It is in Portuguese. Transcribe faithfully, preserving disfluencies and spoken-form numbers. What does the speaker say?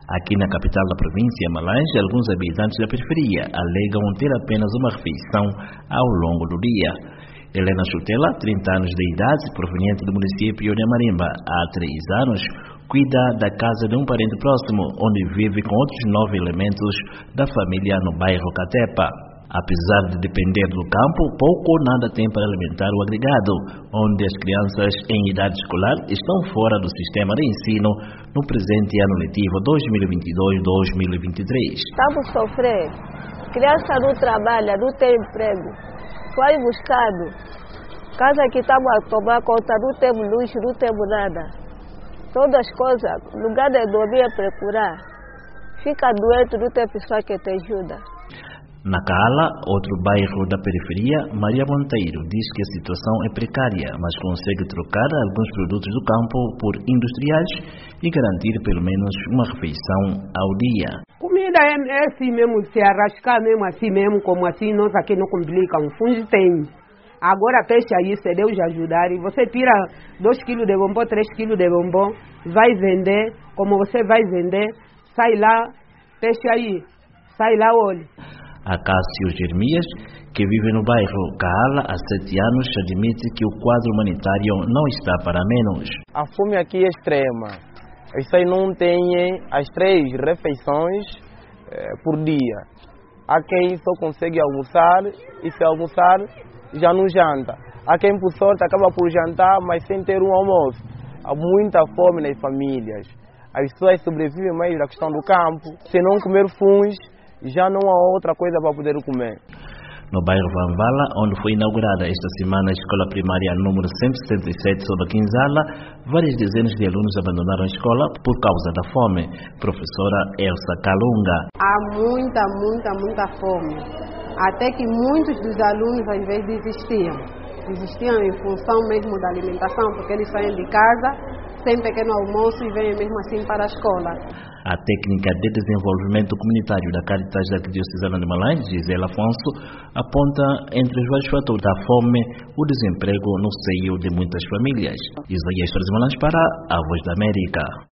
Aqui na capital da província, Malange, alguns habitantes da periferia alegam ter apenas uma refeição ao longo do dia. Helena Chutela, trinta anos de idade, proveniente do município de Marimba, há três anos, cuida da casa de um parente próximo, onde vive com outros nove elementos da família no bairro Catepa. Apesar de depender do campo, pouco ou nada tem para alimentar o agregado, onde as crianças em idade escolar estão fora do sistema de ensino no presente ano letivo dois mil e vinte e dois dois mil e vinte e três. Estamos sofrendo. Criança não trabalha, não tem emprego. Foi buscado. Casa que estamos a tomar conta, não temos luz, não temos nada. Todas as coisas, lugar de dormir é procurar. Fica doente, não tem pessoa que te ajuda. Na Cala, outro bairro da periferia, Maria Monteiro diz que a situação é precária, mas consegue trocar alguns produtos do campo por industriais e garantir pelo menos uma refeição ao dia. Comida é, é assim mesmo, se arrascar mesmo assim mesmo, como assim, nós aqui não complicamos. Fundo tem. Agora peixe aí, se Deus ajudar, e você tira dois quilos de bombom, três quilos de bombom, vai vender, como você vai vender, sai lá, peixe aí, sai lá, olha. Acácio Jeremias, que vive no bairro Caala há sete anos, admite que o quadro humanitário não está para menos. A fome aqui é extrema. Isso aí não tem as três refeições eh, por dia. Há quem só consegue almoçar e se almoçar já não janta. Há quem por sorte acaba por jantar, mas sem ter um almoço. Há muita fome nas famílias. As pessoas sobrevivem mais da questão do campo. Se não comer funs, já não há outra coisa para poder comer. No bairro Vanvala, onde foi inaugurada esta semana a escola primária número cento e sessenta e sete sob a Quinzala, várias dezenas de alunos abandonaram a escola por causa da fome. Professora Elsa Kalunga. Há muita, muita, muita fome. Até que muitos dos alunos às vezes desistiam. Desistiam em função mesmo da alimentação, porque eles saem de casa sem pequeno almoço e vêm mesmo assim para a escola. A técnica de desenvolvimento comunitário da Caritas da Arquidiocesana de Malange, Gisela Afonso, aponta entre os vários fatores da fome o desemprego no seio de muitas famílias. Isaías de Malange para a Voz da América.